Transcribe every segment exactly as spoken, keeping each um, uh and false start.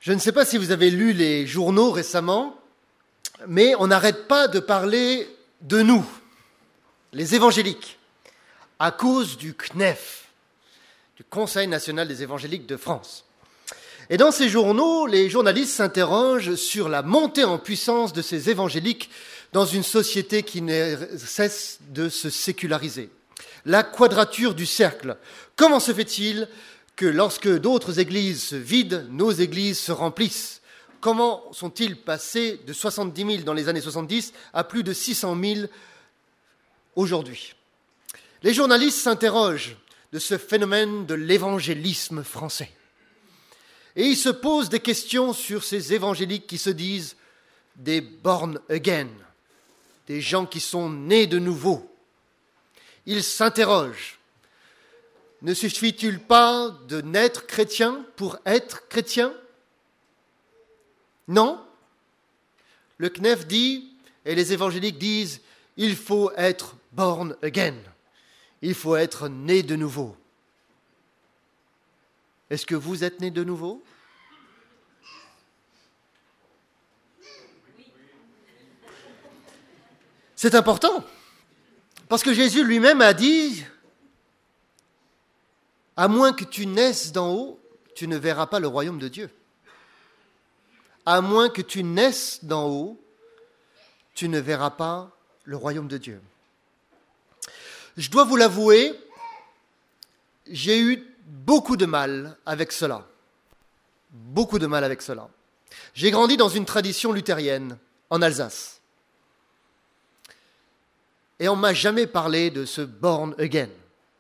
Je ne sais pas si vous avez lu les journaux récemment, mais on n'arrête pas de parler de nous, les évangéliques, à cause du C N E F, du Conseil national des évangéliques de France. Et dans ces journaux, les journalistes s'interrogent sur la montée en puissance de ces évangéliques dans une société qui ne cesse de se séculariser. La quadrature du cercle. Comment se fait-il que lorsque d'autres églises se vident, nos églises se remplissent? Comment sont-ils passés de soixante-dix mille dans les années soixante-dix à plus de six cent mille aujourd'hui? Les journalistes s'interrogent de ce phénomène de l'évangélisme français. Et ils se posent des questions sur ces évangéliques qui se disent des born again, des gens qui sont nés de nouveau. Ils s'interrogent. Ne suffit-il pas de naître chrétien pour être chrétien? Non. Le C N E F dit, et les évangéliques disent, il faut être born again. Il faut être né de nouveau. Est-ce que vous êtes né de nouveau? C'est important, parce que Jésus lui-même a dit, à moins que tu naisses d'en haut, tu ne verras pas le royaume de Dieu. À moins que tu naisses d'en haut, tu ne verras pas le royaume de Dieu. Je dois vous l'avouer, j'ai eu beaucoup de mal avec cela. Beaucoup de mal avec cela. J'ai grandi dans une tradition luthérienne, en Alsace. Et on ne m'a jamais parlé de ce born again.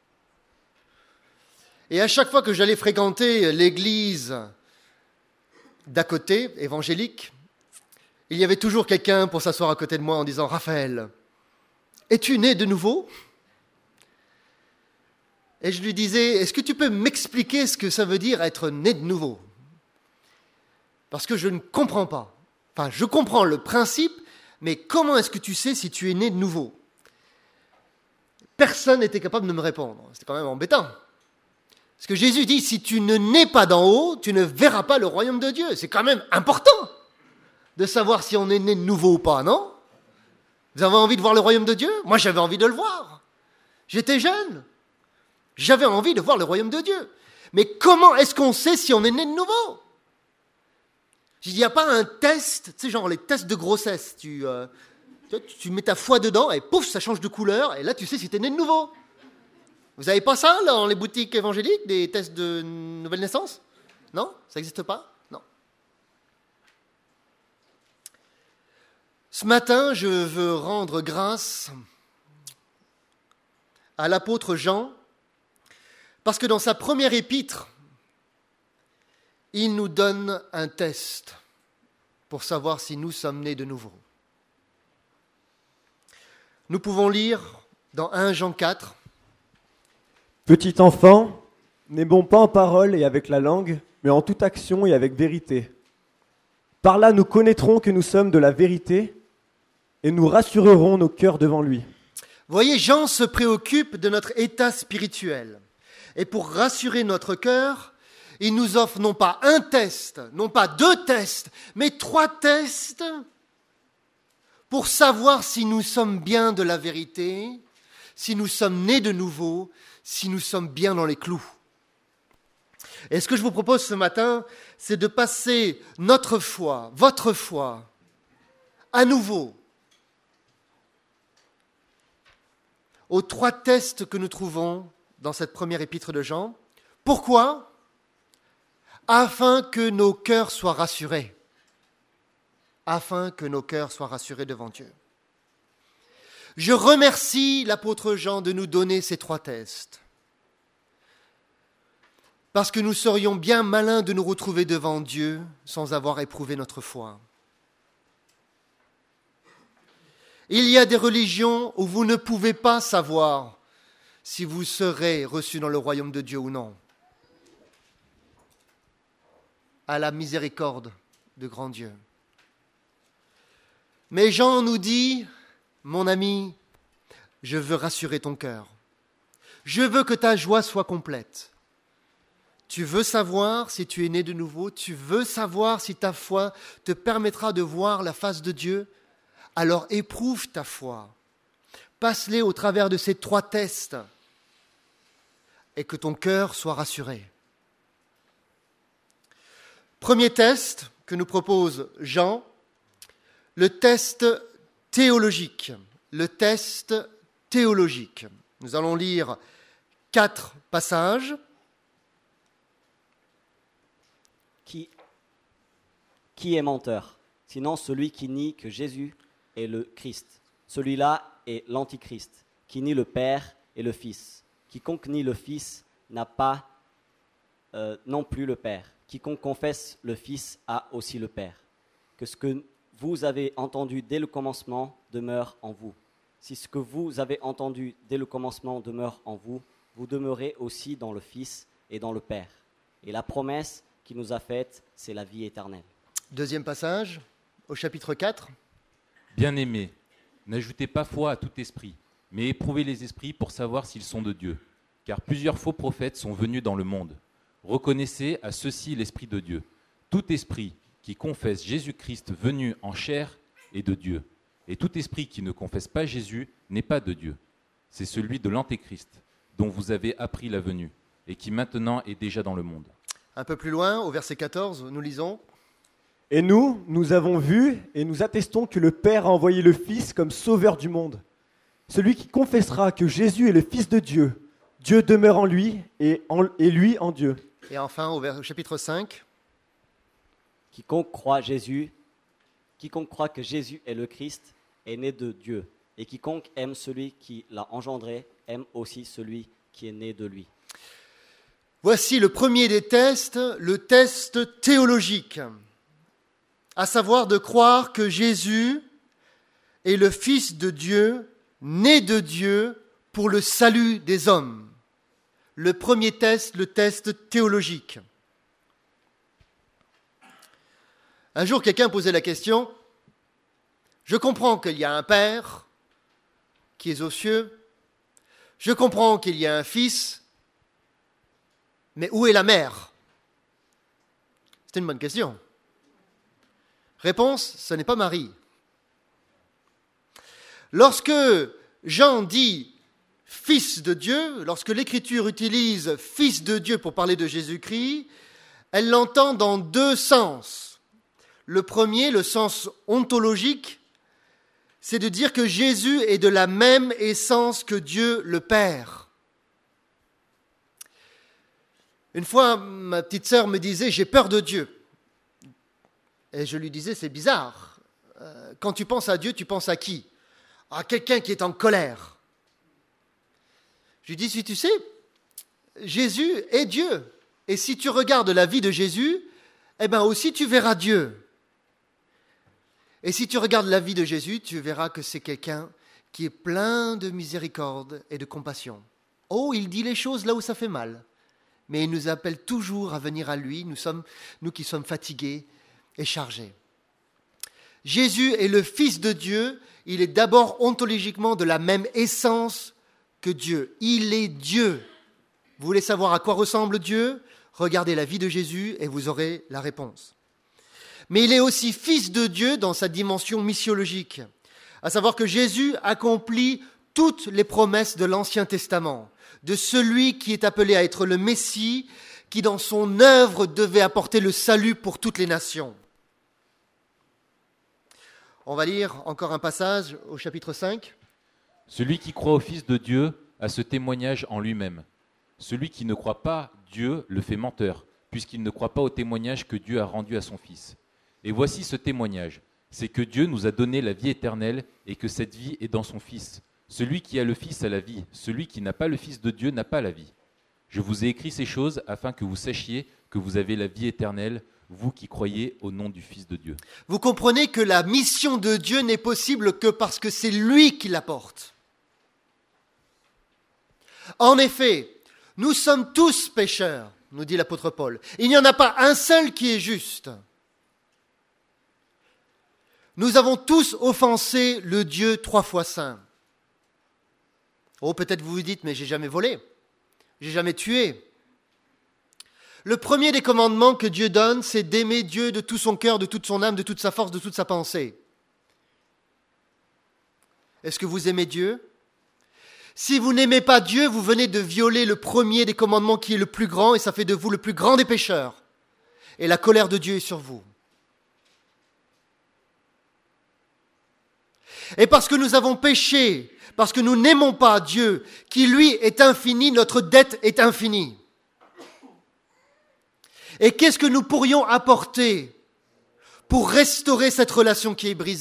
Et à chaque fois que j'allais fréquenter l'église d'à côté, évangélique, il y avait toujours quelqu'un pour s'asseoir à côté de moi en disant « Raphaël, es-tu né de nouveau ?» Et je lui disais « Est-ce que tu peux m'expliquer ce que ça veut dire être né de nouveau ?» Parce que je ne comprends pas. Enfin, je comprends le principe, mais comment est-ce que tu sais si tu es né de nouveau? Personne n'était capable de me répondre. C'était quand même embêtant. Parce que Jésus dit, si tu ne nais pas d'en haut, tu ne verras pas le royaume de Dieu. C'est quand même important de savoir si on est né de nouveau ou pas, non? Vous avez envie de voir le royaume de Dieu? Moi, j'avais envie de le voir. J'étais jeune. J'avais envie de voir le royaume de Dieu. Mais comment est-ce qu'on sait si on est né de nouveau? Il n'y a pas un test, tu sais, genre les tests de grossesse. Tu... Euh, Tu mets ta foi dedans et pouf, ça change de couleur et là tu sais si t'es né de nouveau. Vous n'avez pas ça dans les boutiques évangéliques, des tests de nouvelle naissance? Non? Ça n'existe pas? Non. Ce matin, je veux rendre grâce à l'apôtre Jean parce que dans sa première épître, il nous donne un test pour savoir si nous sommes nés de nouveau. Nous pouvons lire dans premier Jean quatre. Petit enfant, n'aimons pas en parole et avec la langue, mais en toute action et avec vérité. Par là, nous connaîtrons que nous sommes de la vérité et nous rassurerons nos cœurs devant lui. Vous voyez, Jean se préoccupe de notre état spirituel. Et pour rassurer notre cœur, il nous offre non pas un test, non pas deux tests, mais trois tests pour savoir si nous sommes bien de la vérité, si nous sommes nés de nouveau, si nous sommes bien dans les clous. Et ce que je vous propose ce matin, c'est de passer notre foi, votre foi, à nouveau, aux trois tests que nous trouvons dans cette première épître de Jean. Pourquoi? Afin que nos cœurs soient rassurés. Afin que nos cœurs soient rassurés devant Dieu. Je remercie l'apôtre Jean de nous donner ces trois tests, parce que nous serions bien malins de nous retrouver devant Dieu sans avoir éprouvé notre foi. Il y a des religions où vous ne pouvez pas savoir si vous serez reçus dans le royaume de Dieu ou non. À la miséricorde de grand Dieu. Mais Jean nous dit, mon ami, je veux rassurer ton cœur. Je veux que ta joie soit complète. Tu veux savoir si tu es né de nouveau? Tu veux savoir si ta foi te permettra de voir la face de Dieu? Alors éprouve ta foi. Passe-les au travers de ces trois tests et que ton cœur soit rassuré. Premier test que nous propose Jean, le test théologique. Le test théologique. Nous allons lire quatre passages. Qui, qui est menteur? Sinon celui qui nie que Jésus est le Christ. Celui-là est l'Antichrist, qui nie le Père et le Fils. Quiconque nie le Fils n'a pas euh, non plus le Père. Quiconque confesse le Fils a aussi le Père. Que ce que vous avez entendu dès le commencement demeure en vous. Si ce que vous avez entendu dès le commencement demeure en vous, vous demeurez aussi dans le Fils et dans le Père. Et la promesse qui nous a faite, c'est la vie éternelle. Deuxième passage, au chapitre quatre. Bien-aimés, n'ajoutez pas foi à tout esprit, mais éprouvez les esprits pour savoir s'ils sont de Dieu. Car plusieurs faux prophètes sont venus dans le monde. Reconnaissez à ceux-ci l'Esprit de Dieu. Tout esprit qui confesse Jésus-Christ venu en chair est de Dieu. Et tout esprit qui ne confesse pas Jésus n'est pas de Dieu. C'est celui de l'Antéchrist, dont vous avez appris la venue, et qui maintenant est déjà dans le monde. Un peu plus loin, au verset quatorze, nous lisons. Et nous, nous avons vu et nous attestons que le Père a envoyé le Fils comme sauveur du monde. Celui qui confessera que Jésus est le Fils de Dieu, Dieu demeure en lui et, en, et lui en Dieu. Et enfin, au, vers, au chapitre cinq. Quiconque croit Jésus, quiconque croit que Jésus est le Christ est né de Dieu. Et quiconque aime celui qui l'a engendré aime aussi celui qui est né de lui. Voici le premier des tests, le test théologique, à savoir de croire que Jésus est le Fils de Dieu, né de Dieu pour le salut des hommes. Le premier test, le test théologique. Un jour, quelqu'un posait la question, je comprends qu'il y a un Père qui est aux cieux, je comprends qu'il y a un Fils, mais où est la mère? C'était une bonne question. Réponse, ce n'est pas Marie. Lorsque Jean dit « Fils de Dieu », lorsque l'Écriture utilise « Fils de Dieu » pour parler de Jésus-Christ, elle l'entend dans deux sens. Le premier, le sens ontologique, c'est de dire que Jésus est de la même essence que Dieu le Père. Une fois, ma petite sœur me disait « J'ai peur de Dieu ». Et je lui disais « C'est bizarre. Euh, quand tu penses à Dieu, tu penses à qui? À quelqu'un qui est en colère. » Je lui dis « Si tu sais, Jésus est Dieu. Et si tu regardes la vie de Jésus, eh bien aussi tu verras Dieu. Et si tu regardes la vie de Jésus, tu verras que c'est quelqu'un qui est plein de miséricorde et de compassion. Oh, il dit les choses là où ça fait mal. Mais il nous appelle toujours à venir à lui, nous, sommes, nous qui sommes fatigués et chargés. Jésus est le Fils de Dieu, il est d'abord ontologiquement de la même essence que Dieu. Il est Dieu. Vous voulez savoir à quoi ressemble Dieu? Regardez la vie de Jésus et vous aurez la réponse. Mais il est aussi Fils de Dieu dans sa dimension missiologique, à savoir que Jésus accomplit toutes les promesses de l'Ancien Testament, de celui qui est appelé à être le Messie, qui dans son œuvre devait apporter le salut pour toutes les nations. On va lire encore un passage au chapitre cinq. Celui qui croit au Fils de Dieu a ce témoignage en lui-même. Celui qui ne croit pas Dieu le fait menteur, puisqu'il ne croit pas au témoignage que Dieu a rendu à son Fils. Et voici ce témoignage, c'est que Dieu nous a donné la vie éternelle et que cette vie est dans son Fils. Celui qui a le Fils a la vie, celui qui n'a pas le Fils de Dieu n'a pas la vie. Je vous ai écrit ces choses afin que vous sachiez que vous avez la vie éternelle, vous qui croyez au nom du Fils de Dieu. Vous comprenez que la mission de Dieu n'est possible que parce que c'est lui qui l'apporte. En effet, nous sommes tous pécheurs, nous dit l'apôtre Paul. Il n'y en a pas un seul qui est juste. Nous avons tous offensé le Dieu trois fois saint. Oh, peut-être vous vous dites, mais j'ai jamais volé, j'ai jamais tué. Le premier des commandements que Dieu donne, c'est d'aimer Dieu de tout son cœur, de toute son âme, de toute sa force, de toute sa pensée. Est-ce que vous aimez Dieu ? Si vous n'aimez pas Dieu, vous venez de violer le premier des commandements qui est le plus grand, et ça fait de vous le plus grand des pécheurs. Et la colère de Dieu est sur vous. Et parce que nous avons péché, parce que nous n'aimons pas Dieu, qui lui est infini, notre dette est infinie. Et qu'est-ce que nous pourrions apporter pour restaurer cette relation qui est brisée ?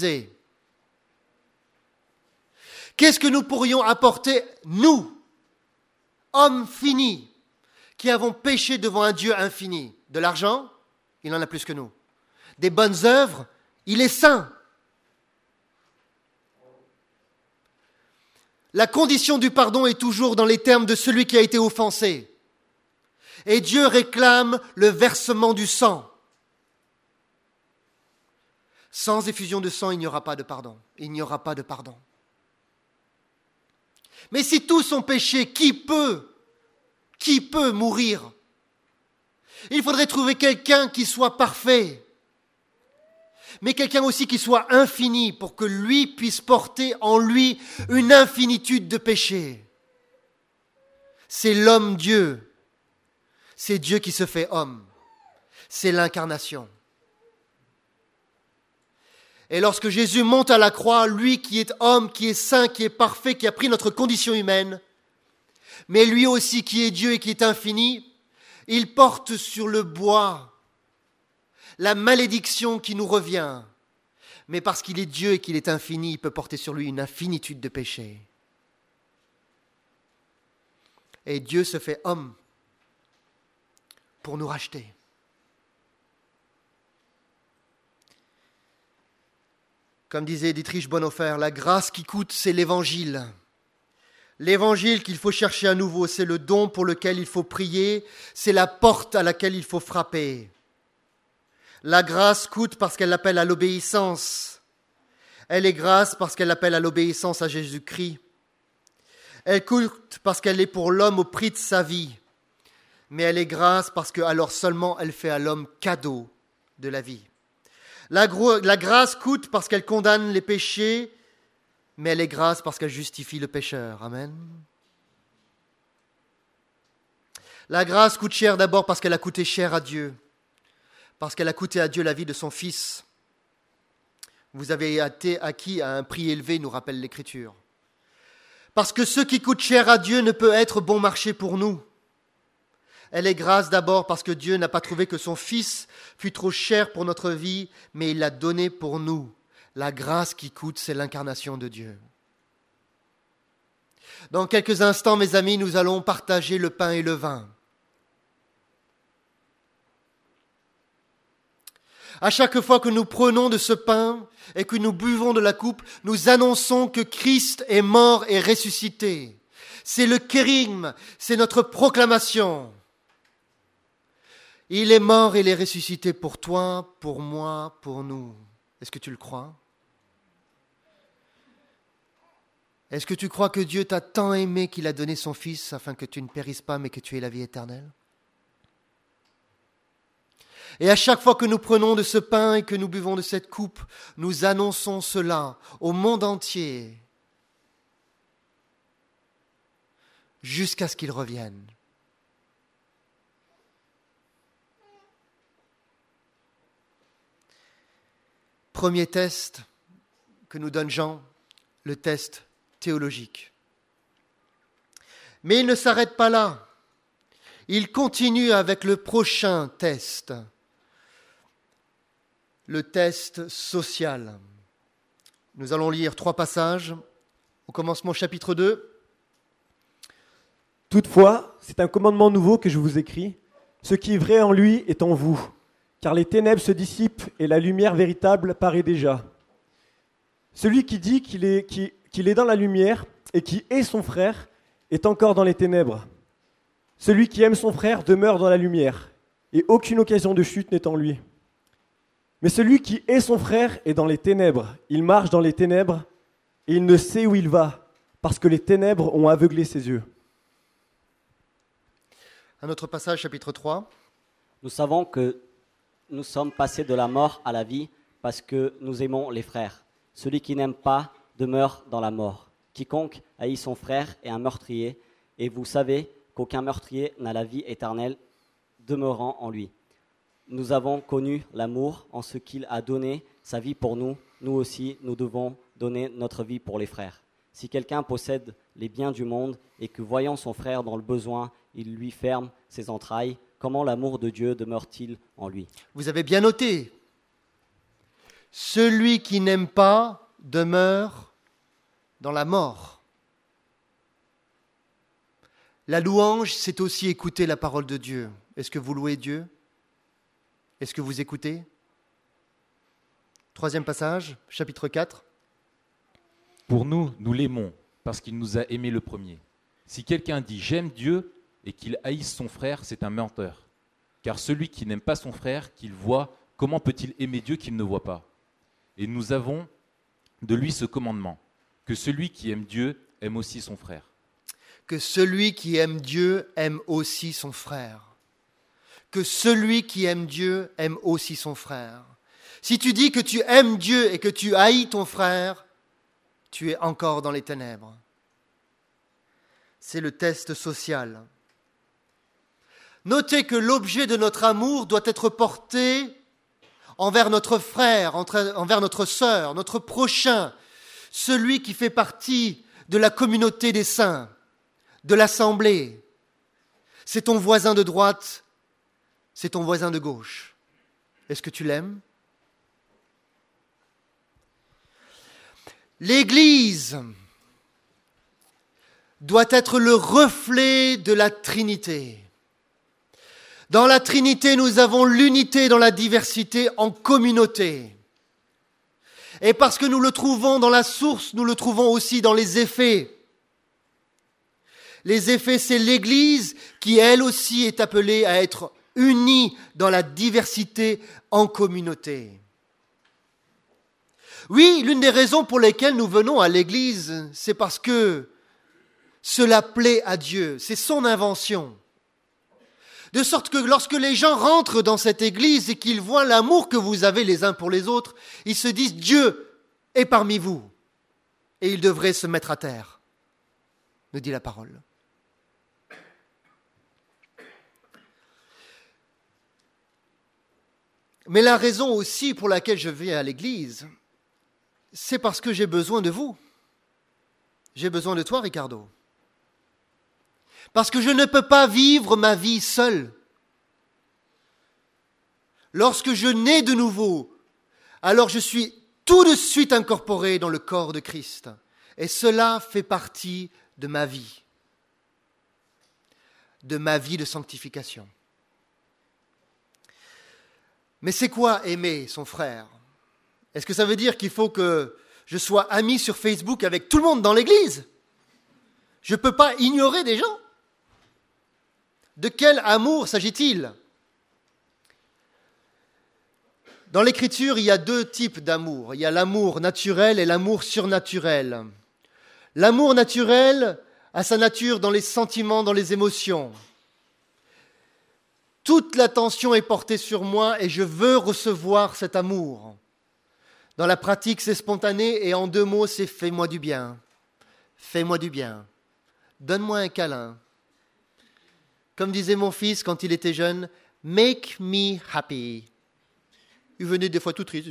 Qu'est-ce que nous pourrions apporter, nous, hommes finis, qui avons péché devant un Dieu infini ? De l'argent ? Il en a plus que nous. Des bonnes œuvres ? Il est saint. La condition du pardon est toujours dans les termes de celui qui a été offensé. Et Dieu réclame le versement du sang. Sans effusion de sang, il n'y aura pas de pardon. Il n'y aura pas de pardon. Mais si tous ont péché, qui peut, qui peut mourir ? Il faudrait trouver quelqu'un qui soit parfait, mais quelqu'un aussi qui soit infini pour que lui puisse porter en lui une infinitude de péchés. C'est l'homme-Dieu. C'est Dieu qui se fait homme. C'est l'incarnation. Et lorsque Jésus monte à la croix, lui qui est homme, qui est saint, qui est parfait, qui a pris notre condition humaine, mais lui aussi qui est Dieu et qui est infini, il porte sur le bois la malédiction qui nous revient. Mais parce qu'il est Dieu et qu'il est infini, il peut porter sur lui une infinitude de péchés. Et Dieu se fait homme pour nous racheter. Comme disait Dietrich Bonhoeffer, la grâce qui coûte, c'est l'évangile. L'évangile qu'il faut chercher à nouveau, c'est le don pour lequel il faut prier, c'est la porte à laquelle il faut frapper. La grâce coûte parce qu'elle appelle à l'obéissance. Elle est grâce parce qu'elle appelle à l'obéissance à Jésus-Christ. Elle coûte parce qu'elle est pour l'homme au prix de sa vie. Mais elle est grâce parce que alors seulement elle fait à l'homme cadeau de la vie. La, gro- la grâce coûte parce qu'elle condamne les péchés, mais elle est grâce parce qu'elle justifie le pécheur. Amen. La grâce coûte cher d'abord parce qu'elle a coûté cher à Dieu, parce qu'elle a coûté à Dieu la vie de son Fils. Vous avez été acquis à un prix élevé, nous rappelle l'Écriture. Parce que ce qui coûte cher à Dieu ne peut être bon marché pour nous. Elle est grâce d'abord parce que Dieu n'a pas trouvé que son Fils fût trop cher pour notre vie, mais il l'a donné pour nous. La grâce qui coûte, c'est l'incarnation de Dieu. Dans quelques instants, mes amis, nous allons partager le pain et le vin. À chaque fois que nous prenons de ce pain et que nous buvons de la coupe, nous annonçons que Christ est mort et ressuscité. C'est le kérigme, c'est notre proclamation. Il est mort et il est ressuscité pour toi, pour moi, pour nous. Est-ce que tu le crois ? Est-ce que tu crois que Dieu t'a tant aimé qu'il a donné son Fils afin que tu ne périsses pas mais que tu aies la vie éternelle ? Et à chaque fois que nous prenons de ce pain et que nous buvons de cette coupe, nous annonçons cela au monde entier jusqu'à ce qu'il revienne. Premier test que nous donne Jean, le test théologique. Mais il ne s'arrête pas là. Il continue avec le prochain test, le test social. Nous allons lire trois passages. Au commencement, chapitre deux. Toutefois, c'est un commandement nouveau que je vous écris. Ce qui est vrai en lui est en vous, car les ténèbres se dissipent et la lumière véritable paraît déjà. Celui qui dit qu'il est, qui, qu'il est dans la lumière et qui est son frère est encore dans les ténèbres. Celui qui aime son frère demeure dans la lumière, et aucune occasion de chute n'est en lui. Mais celui qui est son frère est dans les ténèbres. Il marche dans les ténèbres, et il ne sait où il va, parce que les ténèbres ont aveuglé ses yeux. Un autre passage, chapitre trois. Nous savons que nous sommes passés de la mort à la vie parce que nous aimons les frères. Celui qui n'aime pas demeure dans la mort. Quiconque haït son frère est un meurtrier, et vous savez qu'aucun meurtrier n'a la vie éternelle demeurant en lui. Nous avons connu l'amour en ce qu'il a donné sa vie pour nous. Nous aussi, nous devons donner notre vie pour les frères. Si quelqu'un possède les biens du monde et que, voyant son frère dans le besoin, il lui ferme ses entrailles, comment l'amour de Dieu demeure-t-il en lui ? Vous avez bien noté. Celui qui n'aime pas demeure dans la mort. La louange, c'est aussi écouter la parole de Dieu. Est-ce que vous louez Dieu ? Est-ce que vous écoutez ? Troisième passage, chapitre quatre. Pour nous, nous l'aimons, parce qu'il nous a aimés le premier. Si quelqu'un dit « j'aime Dieu » et qu'il haïsse son frère, c'est un menteur. Car celui qui n'aime pas son frère, qu'il voit, comment peut-il aimer Dieu qu'il ne voit pas ? Et nous avons de lui ce commandement, que celui qui aime Dieu aime aussi son frère. Que celui qui aime Dieu aime aussi son frère. Que celui qui aime Dieu aime aussi son frère. Si tu dis que tu aimes Dieu et que tu haïs ton frère, tu es encore dans les ténèbres. C'est le test social. Notez que l'objet de notre amour doit être porté envers notre frère, envers notre sœur, notre prochain, celui qui fait partie de la communauté des saints, de l'assemblée. C'est ton voisin de droite, c'est ton voisin de gauche. Est-ce que tu l'aimes ? L'Église doit être le reflet de la Trinité. Dans la Trinité, nous avons l'unité dans la diversité en communauté. Et parce que nous le trouvons dans la source, nous le trouvons aussi dans les effets. Les effets, c'est l'Église qui, elle aussi, est appelée à être unie dans la diversité en communauté. Oui, l'une des raisons pour lesquelles nous venons à l'Église, c'est parce que cela plaît à Dieu, c'est son invention. De sorte que lorsque les gens rentrent dans cette Église et qu'ils voient l'amour que vous avez les uns pour les autres, ils se disent « Dieu est parmi vous » et ils devraient se mettre à terre, nous dit la parole. Mais la raison aussi pour laquelle je viens à l'Église, c'est parce que j'ai besoin de vous. J'ai besoin de toi, Ricardo. Parce que je ne peux pas vivre ma vie seul. Lorsque je nais de nouveau, alors je suis tout de suite incorporé dans le corps de Christ. Et cela fait partie de ma vie, de ma vie de sanctification. Mais c'est quoi aimer son frère ? Est-ce que ça veut dire qu'il faut que je sois ami sur Facebook avec tout le monde dans l'église ? Je ne peux pas ignorer des gens ? De quel amour s'agit-il ? Dans l'Écriture, il y a deux types d'amour. Il y a l'amour naturel et l'amour surnaturel. L'amour naturel a sa nature dans les sentiments, dans les émotions. Toute l'attention est portée sur moi et je veux recevoir cet amour. Dans la pratique, c'est spontané et en deux mots, c'est « fais-moi du bien ». Fais-moi du bien. Donne-moi un câlin. Comme disait mon fils quand il était jeune, « make me happy ». Il venait des fois tout triste.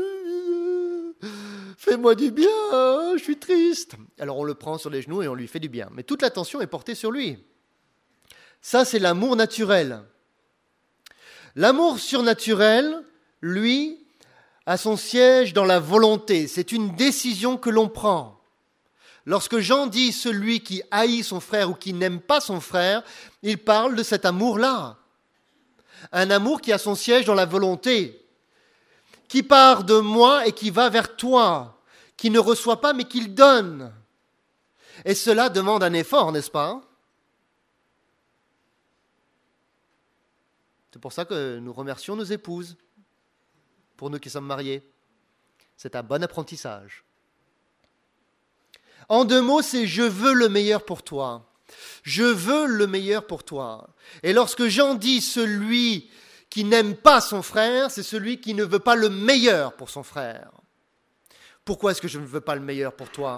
« Fais-moi du bien, je suis triste ». Alors on le prend sur les genoux et on lui fait du bien. Mais toute l'attention est portée sur lui. Ça, c'est l'amour naturel. L'amour surnaturel, lui, a son siège dans la volonté. C'est une décision que l'on prend. Lorsque Jean dit « celui qui haït son frère ou qui n'aime pas son frère », il parle de cet amour-là. Un amour qui a son siège dans la volonté, qui part de moi et qui va vers toi, qui ne reçoit pas mais qui donne. Et cela demande un effort, n'est-ce pas ? C'est pour ça que nous remercions nos épouses, pour nous qui sommes mariés. C'est un bon apprentissage. En deux mots, c'est « je veux le meilleur pour toi ». Je veux le meilleur pour toi. Et lorsque Jean dit « celui qui n'aime pas son frère, c'est celui qui ne veut pas le meilleur pour son frère. Pourquoi est-ce que je ne veux pas le meilleur pour toi ?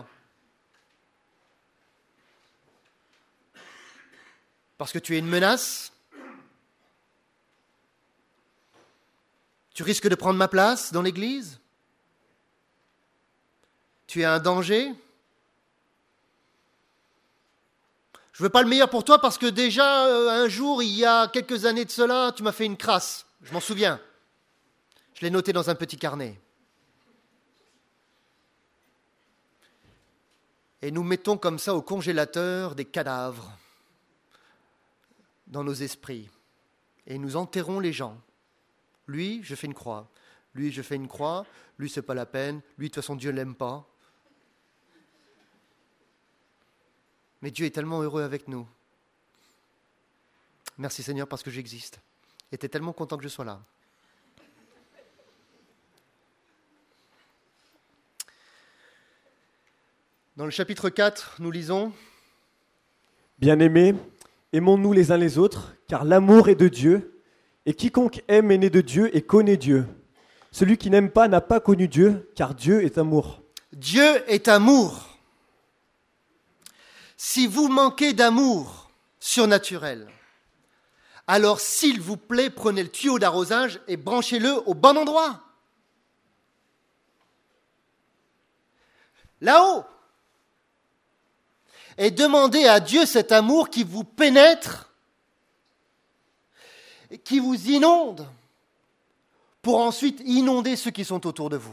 Parce que tu es une menace ? Tu risques de prendre ma place dans l'église ? Tu es un danger ? Je ne veux pas le meilleur pour toi parce que déjà, euh, un jour, il y a quelques années de cela, tu m'as fait une crasse. Je m'en souviens. Je l'ai noté dans un petit carnet. Et nous mettons comme ça au congélateur des cadavres dans nos esprits. Et nous enterrons les gens. Lui, je fais une croix. Lui, je fais une croix. Lui, c'est pas la peine. Lui, de toute façon, Dieu ne l'aime pas. Mais Dieu est tellement heureux avec nous. Merci Seigneur parce que j'existe. Et tu es tellement content que je sois là. Dans le chapitre quatre, nous lisons « Bien-aimés, aimons-nous les uns les autres, car l'amour est de Dieu, et quiconque aime est né de Dieu et connaît Dieu. Celui qui n'aime pas n'a pas connu Dieu, car Dieu est amour. » Dieu est amour. Si vous manquez d'amour surnaturel, alors s'il vous plaît, prenez le tuyau d'arrosage et branchez-le au bon endroit. Là-haut. Et demandez à Dieu cet amour qui vous pénètre, qui vous inonde, pour ensuite inonder ceux qui sont autour de vous.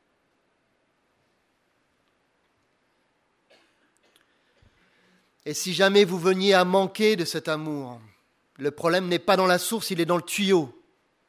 Et si jamais vous veniez à manquer de cet amour, le problème n'est pas dans la source, il est dans le tuyau.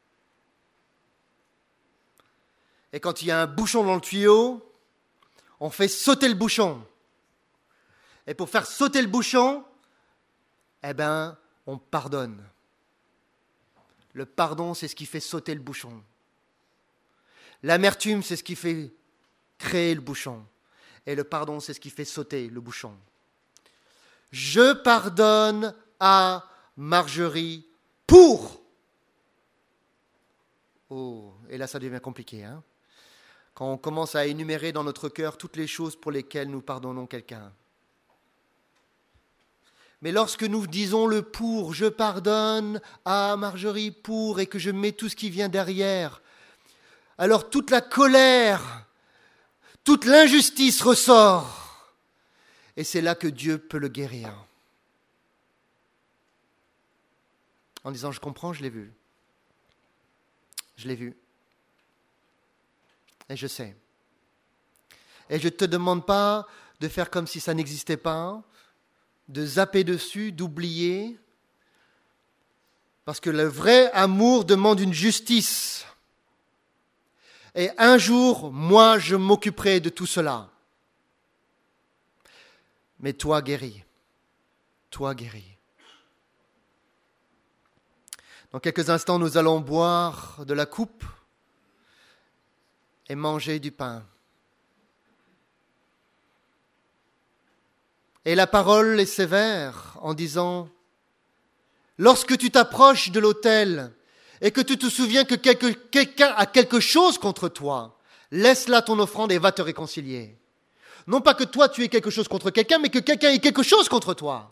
Et quand il y a un bouchon dans le tuyau, on fait sauter le bouchon. Et pour faire sauter le bouchon, eh ben, on pardonne. Le pardon, c'est ce qui fait sauter le bouchon. L'amertume, c'est ce qui fait créer le bouchon. Et le pardon, c'est ce qui fait sauter le bouchon. Je pardonne à Marjorie pour... Oh, et là ça devient compliqué, hein ? Quand on commence à énumérer dans notre cœur toutes les choses pour lesquelles nous pardonnons quelqu'un. Mais lorsque nous disons le pour, je pardonne à Marjorie pour, et que je mets tout ce qui vient derrière, alors toute la colère, toute l'injustice ressort. Et c'est là que Dieu peut le guérir. En disant, je comprends, je l'ai vu. Je l'ai vu. Et je sais. Et je ne te demande pas de faire comme si ça n'existait pas, de zapper dessus, d'oublier. Parce que le vrai amour demande une justice. Et un jour, moi, je m'occuperai de tout cela. Mais toi guéris, toi guéris. Dans quelques instants, nous allons boire de la coupe et manger du pain. Et la parole est sévère en disant, lorsque tu t'approches de l'autel et que tu te souviens que quelque, quelqu'un a quelque chose contre toi, laisse là ton offrande et va te réconcilier. Non pas que toi tu aies quelque chose contre quelqu'un, mais que quelqu'un ait quelque chose contre toi.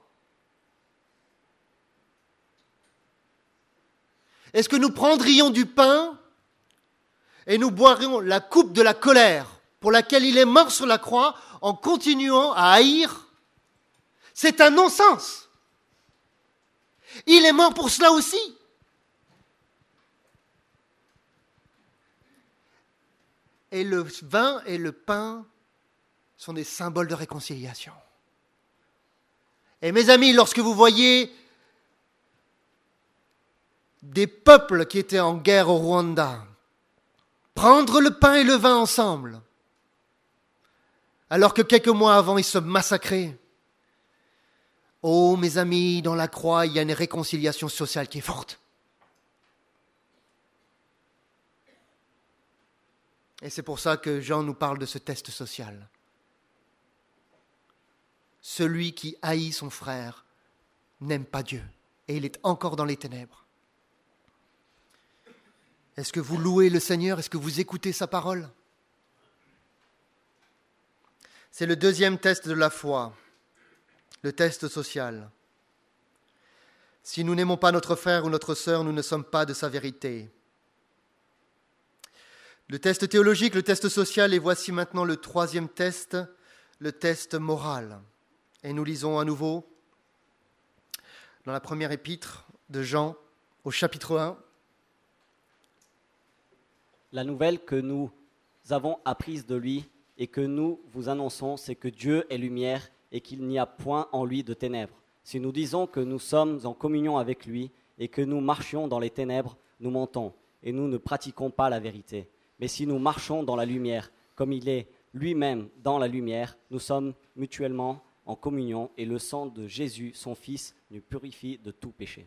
Est-ce que nous prendrions du pain et nous boirions la coupe de la colère pour laquelle il est mort sur la croix en continuant à haïr ? C'est un non-sens. Il est mort pour cela aussi. Et le vin et le pain sont des symboles de réconciliation. Et mes amis, lorsque vous voyez des peuples qui étaient en guerre au Rwanda prendre le pain et le vin ensemble, alors que quelques mois avant, ils se massacraient, oh, mes amis, dans la croix, il y a une réconciliation sociale qui est forte. Et c'est pour ça que Jean nous parle de ce test social. Celui qui haït son frère n'aime pas Dieu, et il est encore dans les ténèbres. Est-ce que vous louez le Seigneur? Est-ce que vous écoutez sa parole? C'est le deuxième test de la foi, le test social. Si nous n'aimons pas notre frère ou notre sœur, nous ne sommes pas de sa vérité. Le test théologique, le test social, et voici maintenant le troisième test, le test moral. Et nous lisons à nouveau dans la première épître de Jean, au chapitre un. La nouvelle que nous avons apprise de lui et que nous vous annonçons, c'est que Dieu est lumière et qu'il n'y a point en lui de ténèbres. Si nous disons que nous sommes en communion avec lui et que nous marchions dans les ténèbres, nous mentons et nous ne pratiquons pas la vérité. Mais si nous marchons dans la lumière, comme il est lui-même dans la lumière, nous sommes mutuellement en communion et le sang de Jésus, son Fils, nous purifie de tout péché.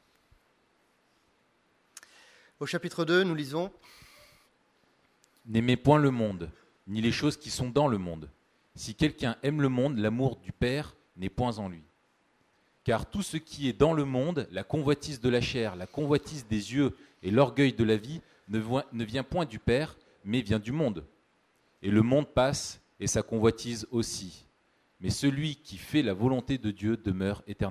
Au chapitre deux, nous lisons « N'aimez point le monde, ni les choses qui sont dans le monde. Si quelqu'un aime le monde, l'amour du Père n'est point en lui. Car tout ce qui est dans le monde, la convoitise de la chair, la convoitise des yeux et l'orgueil de la vie, ne, voit, ne vient point du Père, mais vient du monde. Et le monde passe, et sa convoitise aussi. Mais celui qui fait la volonté de Dieu demeure éternellement. »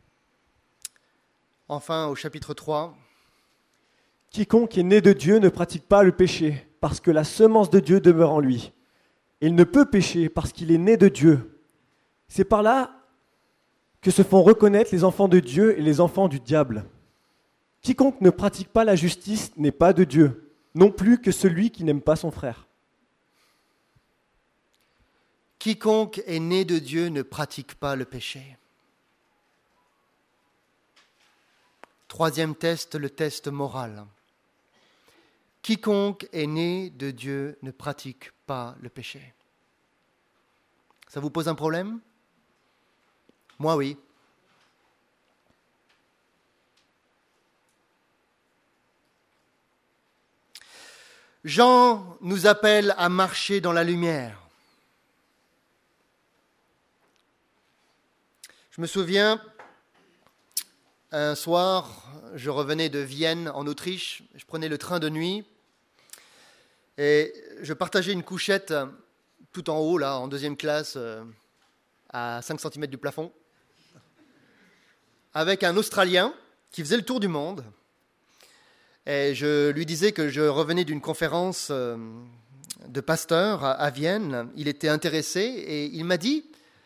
Enfin, au chapitre trois, « Quiconque est né de Dieu ne pratique pas le péché, parce que la semence de Dieu demeure en lui. Il ne peut pécher parce qu'il est né de Dieu. C'est par là que se font reconnaître les enfants de Dieu et les enfants du diable. Quiconque ne pratique pas la justice n'est pas de Dieu, non plus que celui qui n'aime pas son frère. » Quiconque est né de Dieu ne pratique pas le péché. Troisième test, le test moral. Quiconque est né de Dieu ne pratique pas le péché. Ça vous pose un problème? Moi, oui. Jean nous appelle à marcher dans la lumière. Je me souviens, un soir, je revenais de Vienne, en Autriche, je prenais le train de nuit et je partageais une couchette tout en haut, là, en deuxième classe, à cinq centimètres du plafond, avec un Australien qui faisait le tour du monde. Et je lui disais que je revenais d'une conférence de pasteurs à Vienne. Il était intéressé et il m'a dit...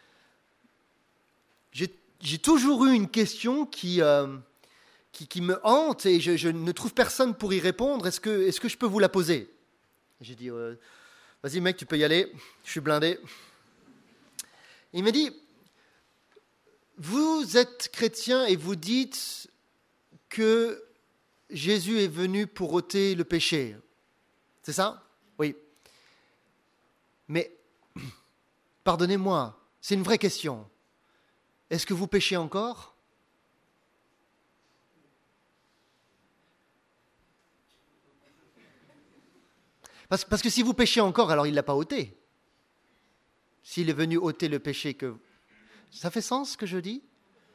J'ai, j'ai toujours eu une question qui, euh, qui, qui me hante et je, je ne trouve personne pour y répondre. Est-ce que, est-ce que je peux vous la poser? J'ai dit, euh, vas-y mec, tu peux y aller, je suis blindé. Et il m'a dit, vous êtes chrétien et vous dites que Jésus est venu pour ôter le péché. C'est ça? Oui. Mais, pardonnez-moi, c'est une vraie question. Est-ce que vous péchez encore? Parce, parce que si vous péchez encore, alors il ne l'a pas ôté. S'il est venu ôter le péché que... Ça fait sens ce que je dis?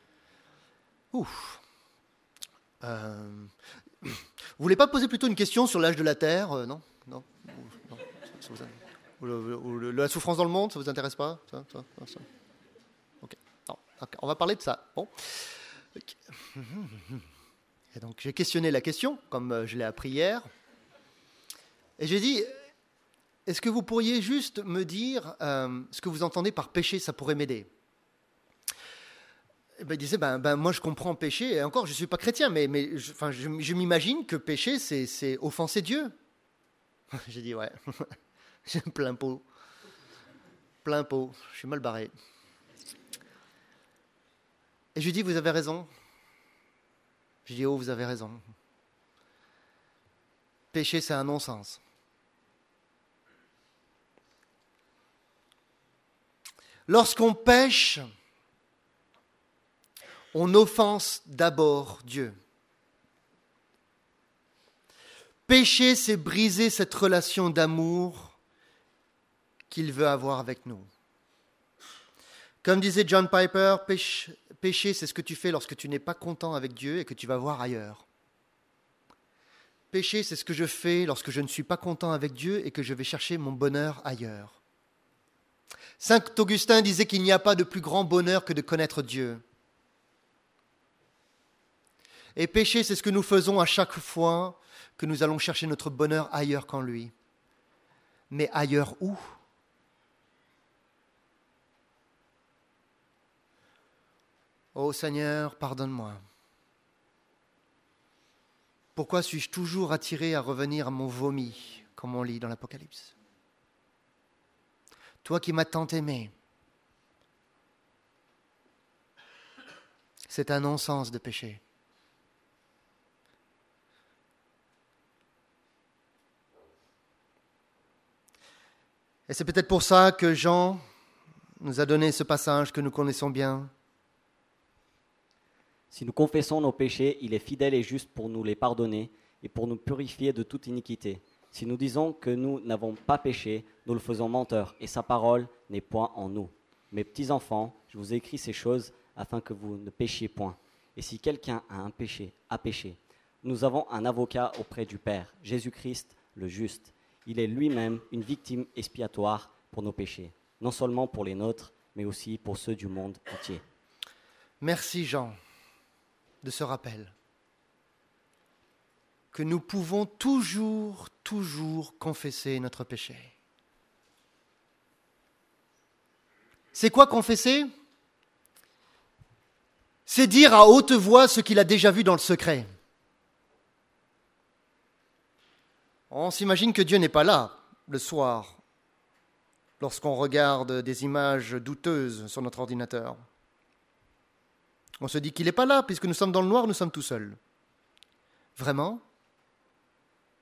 Ouf. Euh... Vous voulez pas poser plutôt une question sur l'âge de la Terre? euh, Non, non, non. Ça vous... Ou, le, ou le, la souffrance dans le monde, ça vous intéresse pas? ça, ça, ça. Ok. Non. On va parler de ça. Bon. Et donc j'ai questionné la question, comme je l'ai appris hier, et j'ai dit, est-ce que vous pourriez juste me dire euh, ce que vous entendez par péché, ça pourrait m'aider? Et ben, il disait, ben, ben, moi je comprends péché, et encore je ne suis pas chrétien, mais, mais je, enfin, je, je m'imagine que péché, c'est, c'est offenser Dieu. J'ai dit, ouais, j'ai plein pot, plein pot, je suis mal barré. Et je lui dis, vous avez raison. Je dis, oh, vous avez raison. Péché, c'est un non-sens. Lorsqu'on pêche, on offense d'abord Dieu. Pécher, c'est briser cette relation d'amour qu'il veut avoir avec nous. Comme disait John Piper, péch, pécher, c'est ce que tu fais lorsque tu n'es pas content avec Dieu et que tu vas voir ailleurs. Pécher, c'est ce que je fais lorsque je ne suis pas content avec Dieu et que je vais chercher mon bonheur ailleurs. Saint Augustin disait qu'il n'y a pas de plus grand bonheur que de connaître Dieu. Et pécher, c'est ce que nous faisons à chaque fois que nous allons chercher notre bonheur ailleurs qu'en lui. Mais ailleurs où ? Ô Seigneur, pardonne-moi. Pourquoi suis-je toujours attiré à revenir à mon vomi, comme on lit dans l'Apocalypse ? Toi qui m'as tant aimé, c'est un non-sens de péché. Et c'est peut-être pour ça que Jean nous a donné ce passage que nous connaissons bien. Si nous confessons nos péchés, il est fidèle et juste pour nous les pardonner et pour nous purifier de toute iniquité. Si nous disons que nous n'avons pas péché, nous le faisons menteur, et sa parole n'est point en nous. Mes petits enfants, je vous ai écrit ces choses afin que vous ne péchiez point. Et si quelqu'un a un péché, a péché, nous avons un avocat auprès du Père, Jésus-Christ le juste. Il est lui-même une victime expiatoire pour nos péchés, non seulement pour les nôtres, mais aussi pour ceux du monde entier. Merci Jean de ce rappel que nous pouvons toujours, toujours confesser notre péché. C'est quoi confesser ? C'est dire à haute voix ce qu'il a déjà vu dans le secret. On s'imagine que Dieu n'est pas là le soir lorsqu'on regarde des images douteuses sur notre ordinateur. On se dit qu'il n'est pas là, puisque nous sommes dans le noir, nous sommes tout seuls. Vraiment ? Vraiment ?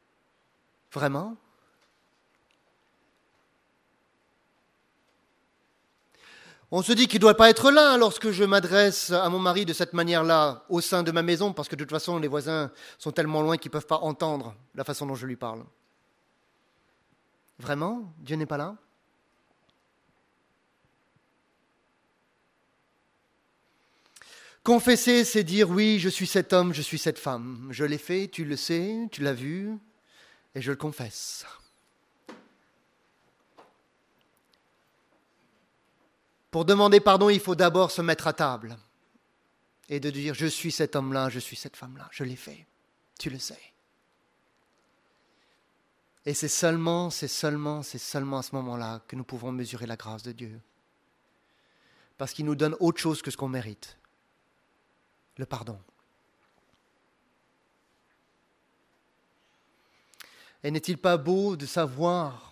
On se dit qu'il ne doit pas être là lorsque je m'adresse à mon mari de cette manière-là, au sein de ma maison, parce que de toute façon, les voisins sont tellement loin qu'ils ne peuvent pas entendre la façon dont je lui parle. Vraiment ? Dieu n'est pas là ? Confesser, c'est dire oui, je suis cet homme, je suis cette femme. Je l'ai fait, tu le sais, tu l'as vu, et je le confesse. Pour demander pardon, il faut d'abord se mettre à table et de dire je suis cet homme-là, je suis cette femme-là, je l'ai fait, tu le sais. Et c'est seulement, c'est seulement, c'est seulement à ce moment-là que nous pouvons mesurer la grâce de Dieu. Parce qu'il nous donne autre chose que ce qu'on mérite. Le pardon. Et n'est-il pas beau de savoir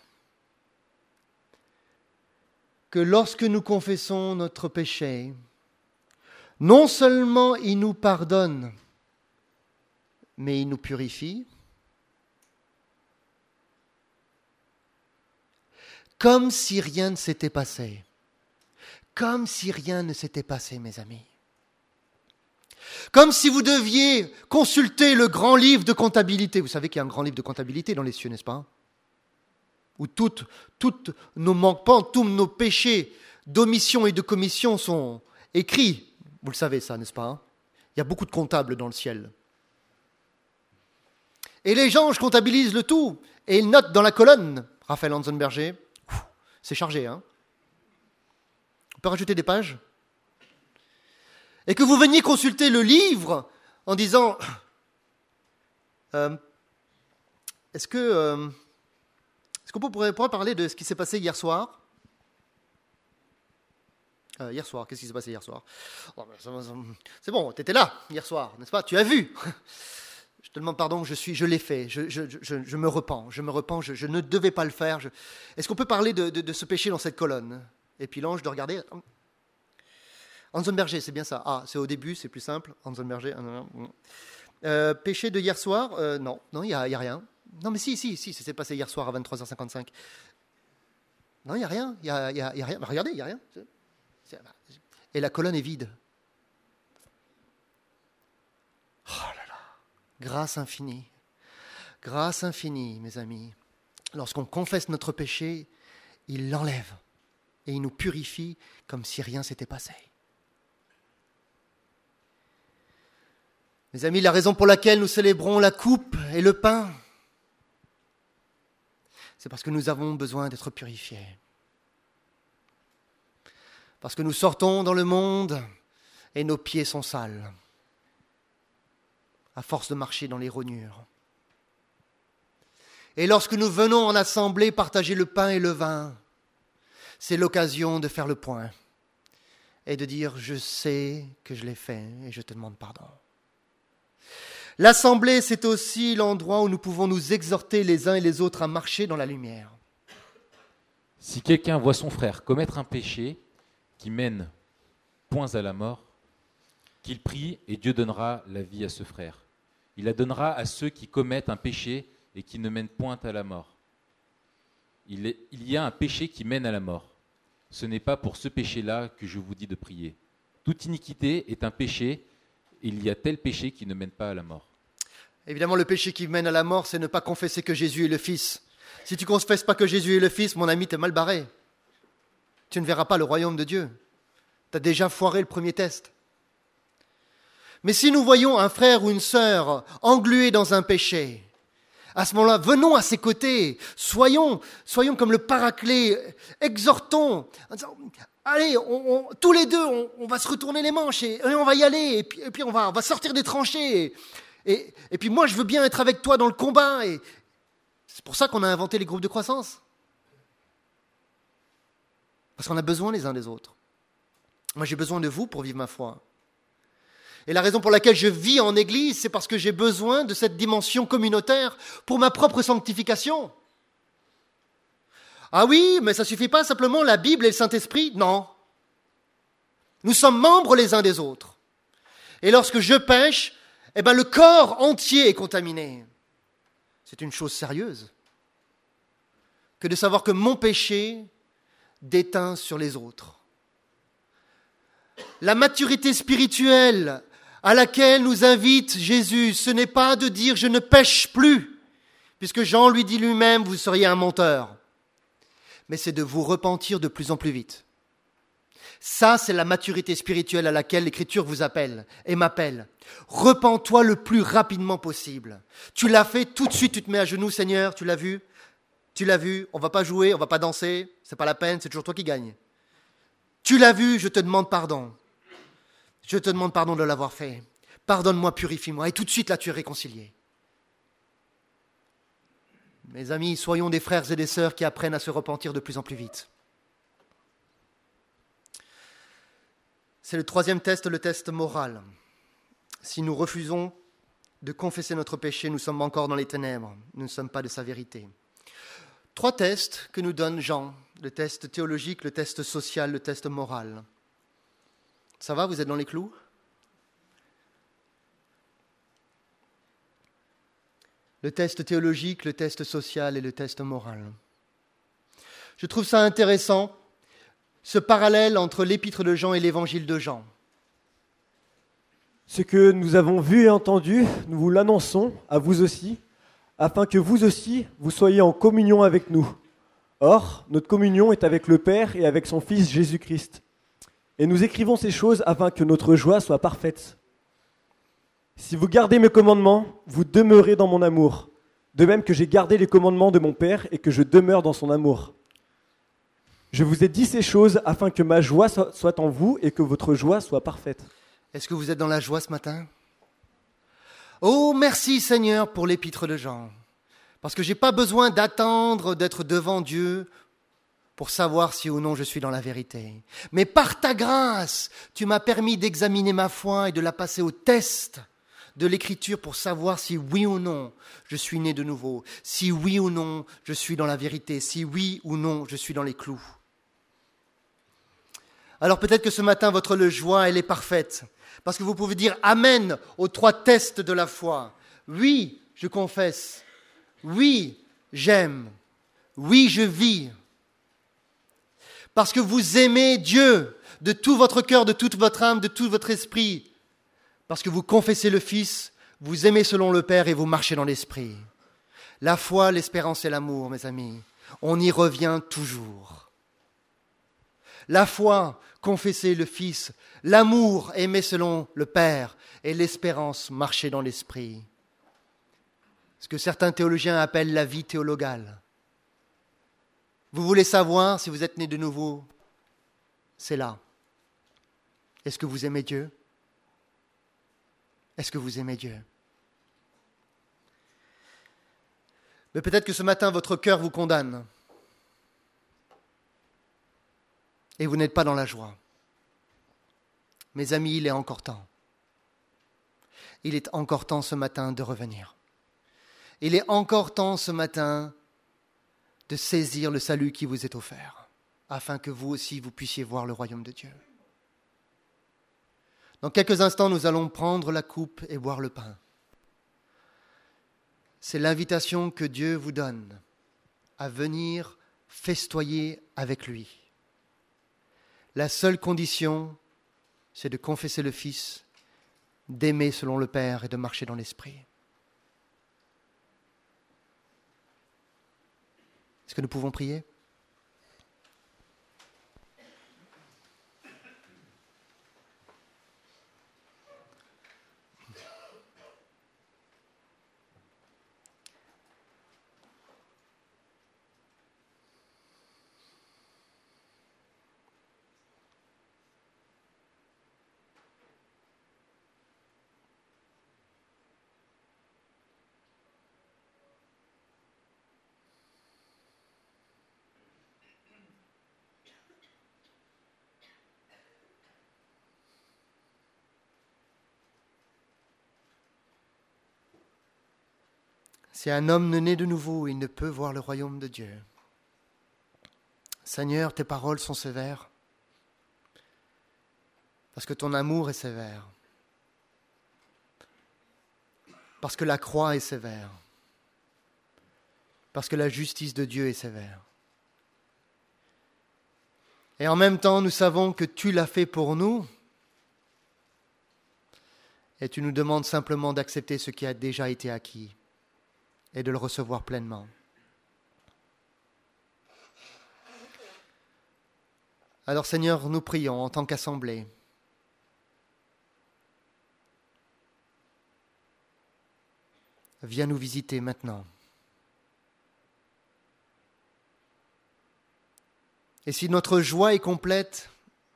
que lorsque nous confessons notre péché, non seulement il nous pardonne, mais il nous purifie, comme si rien ne s'était passé. Comme si rien ne s'était passé, mes amis. Comme si vous deviez consulter le grand livre de comptabilité. Vous savez qu'il y a un grand livre de comptabilité dans les cieux, n'est-ce pas ? Où toutes, toutes nos manquements, tous nos péchés d'omission et de commission sont écrits. Vous le savez ça, n'est-ce pas ? Il y a beaucoup de comptables dans le ciel. Et les anges comptabilisent le tout. Et ils notent dans la colonne, Raphaël Hansenberger, c'est chargé, hein ? On peut rajouter des pages ? Et que vous veniez consulter le livre en disant euh, est-ce que euh, est-ce qu'on pourrait, pourrait parler de ce qui s'est passé hier soir euh, Hier soir, qu'est-ce qui s'est passé hier soir ? Oh, ben, c'est bon, tu étais là hier soir, n'est-ce pas ? Tu as vu. Je te demande pardon, je suis, je l'ai fait, je, je, je, je me repens, je me repens, je, je ne devais pas le faire. Je... Est-ce qu'on peut parler de, de, de ce péché dans cette colonne ? Et puis l'ange de regarder. Hansenberger, c'est bien ça. Ah, c'est au début, c'est plus simple. Hansenberger. Euh, péché de hier soir euh, Non, non, il n'y a, a rien. Non, mais si, si, si, ça s'est passé hier soir à vingt-trois heures cinquante-cinq. Non, il n'y a rien. Il n'y a, y a, y a rien. Bah, regardez, il n'y a rien. C'est... Et la colonne est vide. Oh là là. Grâce infinie. Grâce infinie, mes amis. Lorsqu'on confesse notre péché, il l'enlève. Et il nous purifie comme si rien s'était passé. Mes amis, la raison pour laquelle nous célébrons la coupe et le pain, c'est parce que nous avons besoin d'être purifiés. Parce que nous sortons dans le monde et nos pieds sont sales, à force de marcher dans les rognures. Et lorsque nous venons en assemblée partager le pain et le vin, c'est l'occasion de faire le point et de dire « je sais que je l'ai fait et je te demande pardon ». L'assemblée, c'est aussi l'endroit où nous pouvons nous exhorter les uns et les autres à marcher dans la lumière. Si quelqu'un voit son frère commettre un péché qui mène point à la mort, qu'il prie et Dieu donnera la vie à ce frère. Il la donnera à ceux qui commettent un péché et qui ne mènent point à la mort. Il, est, il y a un péché qui mène à la mort. Ce n'est pas pour ce péché-là que je vous dis de prier. Toute iniquité est un péché. Il y a tel péché qui ne mène pas à la mort. Évidemment, le péché qui mène à la mort, c'est ne pas confesser que Jésus est le Fils. Si tu ne confesses pas que Jésus est le Fils, mon ami, t'es mal barré. Tu ne verras pas le royaume de Dieu. Tu as déjà foiré le premier test. Mais si nous voyons un frère ou une sœur englué dans un péché, à ce moment-là, venons à ses côtés, soyons, soyons comme le paraclet, exhortons, en disant, allez, on, on, tous les deux, on, on va se retourner les manches et, et on va y aller, et puis, et puis on, va, on va sortir des tranchées. Et, et, et puis moi, je veux bien être avec toi dans le combat. Et c'est pour ça qu'on a inventé les groupes de croissance. Parce qu'on a besoin les uns des autres. Moi, j'ai besoin de vous pour vivre ma foi. Et la raison pour laquelle je vis en Église, c'est parce que j'ai besoin de cette dimension communautaire pour ma propre sanctification. Ah oui, mais ça ne suffit pas simplement la Bible et le Saint-Esprit? Non. Nous sommes membres les uns des autres. Et lorsque je pêche, eh ben le corps entier est contaminé. C'est une chose sérieuse que de savoir que mon péché déteint sur les autres. La maturité spirituelle à laquelle nous invite Jésus, ce n'est pas de dire « je ne pêche plus », puisque Jean lui dit lui-même « vous seriez un menteur », mais c'est de vous repentir de plus en plus vite. Ça, c'est la maturité spirituelle à laquelle l'Écriture vous appelle et m'appelle. Repens-toi le plus rapidement possible. Tu l'as fait, tout de suite tu te mets à genoux, Seigneur, tu l'as vu, tu l'as vu, on ne va pas jouer, on ne va pas danser, c'est pas la peine, c'est toujours toi qui gagne. Tu l'as vu, je te demande pardon. Je te demande pardon de l'avoir fait. Pardonne-moi, purifie-moi. Et tout de suite, là, tu es réconcilié. Mes amis, soyons des frères et des sœurs qui apprennent à se repentir de plus en plus vite. C'est le troisième test, le test moral. Si nous refusons de confesser notre péché, nous sommes encore dans les ténèbres. Nous ne sommes pas de sa vérité. Trois tests que nous donne Jean. Le test théologique, le test social, le test moral. Ça va, vous êtes dans les clous? Le test théologique, le test social et le test moral. Je trouve ça intéressant, ce parallèle entre l'épître de Jean et l'évangile de Jean. Ce que nous avons vu et entendu, nous vous l'annonçons à vous aussi, afin que vous aussi, vous soyez en communion avec nous. Or, notre communion est avec le Père et avec son Fils Jésus-Christ. Et nous écrivons ces choses afin que notre joie soit parfaite. Si vous gardez mes commandements, vous demeurez dans mon amour, de même que j'ai gardé les commandements de mon Père et que je demeure dans son amour. Je vous ai dit ces choses afin que ma joie soit en vous et que votre joie soit parfaite. Est-ce que vous êtes dans la joie ce matin? Oh, merci Seigneur pour l'épître de Jean, parce que je n'ai pas besoin d'attendre d'être devant Dieu pour savoir si ou non je suis dans la vérité. Mais par ta grâce, tu m'as permis d'examiner ma foi et de la passer au test de l'Écriture pour savoir si oui ou non je suis né de nouveau, si oui ou non je suis dans la vérité, si oui ou non je suis dans les clous. Alors peut-être que ce matin, votre joie, elle est parfaite, parce que vous pouvez dire Amen aux trois tests de la foi. Oui, je confesse. Oui, j'aime. Oui, je vis. Parce que vous aimez Dieu de tout votre cœur, de toute votre âme, de tout votre esprit. Parce que vous confessez le Fils, vous aimez selon le Père et vous marchez dans l'Esprit. La foi, l'espérance et l'amour, mes amis, on y revient toujours. La foi confesser le Fils, l'amour, aimer selon le Père, et l'espérance, marcher dans l'Esprit. Ce que certains théologiens appellent la vie théologale. Vous voulez savoir si vous êtes né de nouveau? C'est là. Est-ce que vous aimez Dieu? Est-ce que vous aimez Dieu? Mais peut-être que ce matin, votre cœur vous condamne. Et vous n'êtes pas dans la joie. Mes amis, il est encore temps. Il est encore temps ce matin de revenir. Il est encore temps ce matin de saisir le salut qui vous est offert, afin que vous aussi vous puissiez voir le royaume de Dieu. Dans quelques instants, nous allons prendre la coupe et boire le pain. C'est l'invitation que Dieu vous donne à venir festoyer avec lui. La seule condition, c'est de confesser le Fils, d'aimer selon le Père et de marcher dans l'Esprit. Est-ce que nous pouvons prier ? Si un homme ne naît de nouveau, il ne peut voir le royaume de Dieu. Seigneur, tes paroles sont sévères, parce que ton amour est sévère, parce que la croix est sévère, parce que la justice de Dieu est sévère. Et en même temps, nous savons que tu l'as fait pour nous, et tu nous demandes simplement d'accepter ce qui a déjà été acquis et de le recevoir pleinement. Alors Seigneur, nous prions en tant qu'assemblée. Viens nous visiter maintenant. Et si notre joie est complète,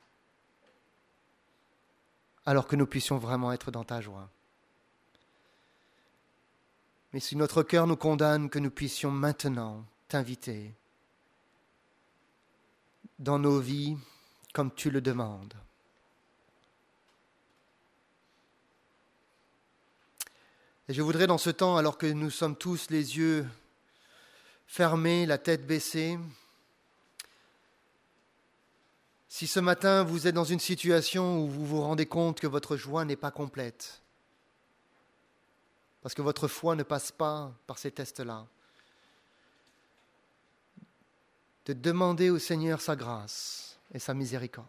alors que nous puissions vraiment être dans ta joie. Mais si notre cœur nous condamne, que nous puissions maintenant t'inviter dans nos vies comme tu le demandes. Et je voudrais dans ce temps, alors que nous sommes tous les yeux fermés, la tête baissée, si ce matin vous êtes dans une situation où vous vous rendez compte que votre joie n'est pas complète, parce que votre foi ne passe pas par ces tests-là, de demander au Seigneur sa grâce et sa miséricorde.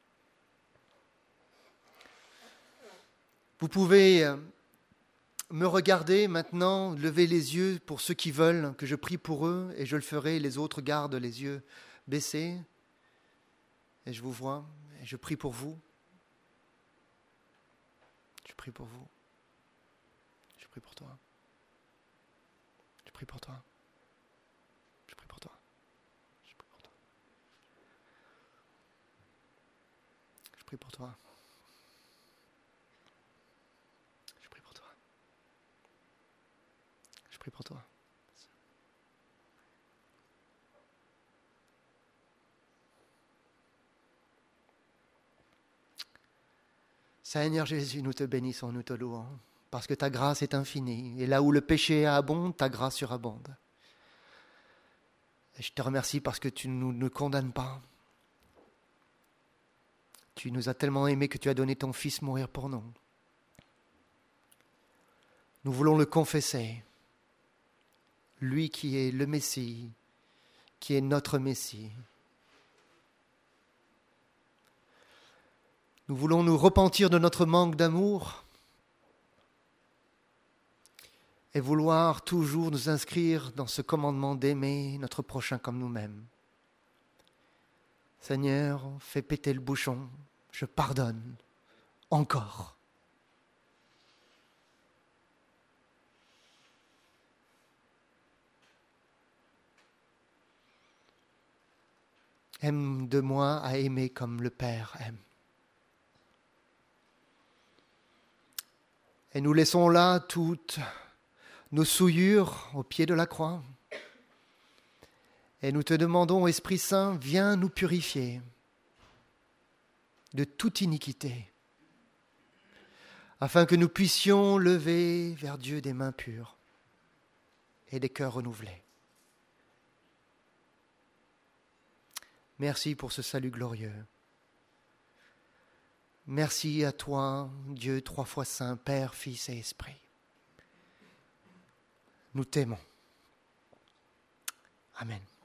Vous pouvez me regarder maintenant, lever les yeux pour ceux qui veulent que je prie pour eux, et je le ferai, les autres gardent les yeux baissés, et je vous vois, et je prie pour vous. Je prie pour vous. Je prie pour toi. Je prie pour toi. Je prie pour toi. Je prie pour toi. Je prie pour toi. Je prie pour toi. Je prie pour toi. Seigneur Jésus, nous te bénissons, nous te louons, parce que ta grâce est infinie. Et là où le péché abonde, ta grâce surabonde. Et je te remercie parce que tu ne nous ne condamnes pas. Tu nous as tellement aimés que tu as donné ton Fils mourir pour nous. Nous voulons le confesser. Lui qui est le Messie, qui est notre Messie. Nous voulons nous repentir de notre manque d'amour et vouloir toujours nous inscrire dans ce commandement d'aimer notre prochain comme nous-mêmes. Seigneur, fais péter le bouchon, je pardonne encore. Aime de moi à aimer comme le Père aime. Et nous laissons là toutes nos souillures au pied de la croix. Et nous te demandons, Esprit Saint, viens nous purifier de toute iniquité, afin que nous puissions lever vers Dieu des mains pures et des cœurs renouvelés. Merci pour ce salut glorieux. Merci à toi, Dieu trois fois saint, Père, Fils et Esprit. Nous t'aimons. Amen.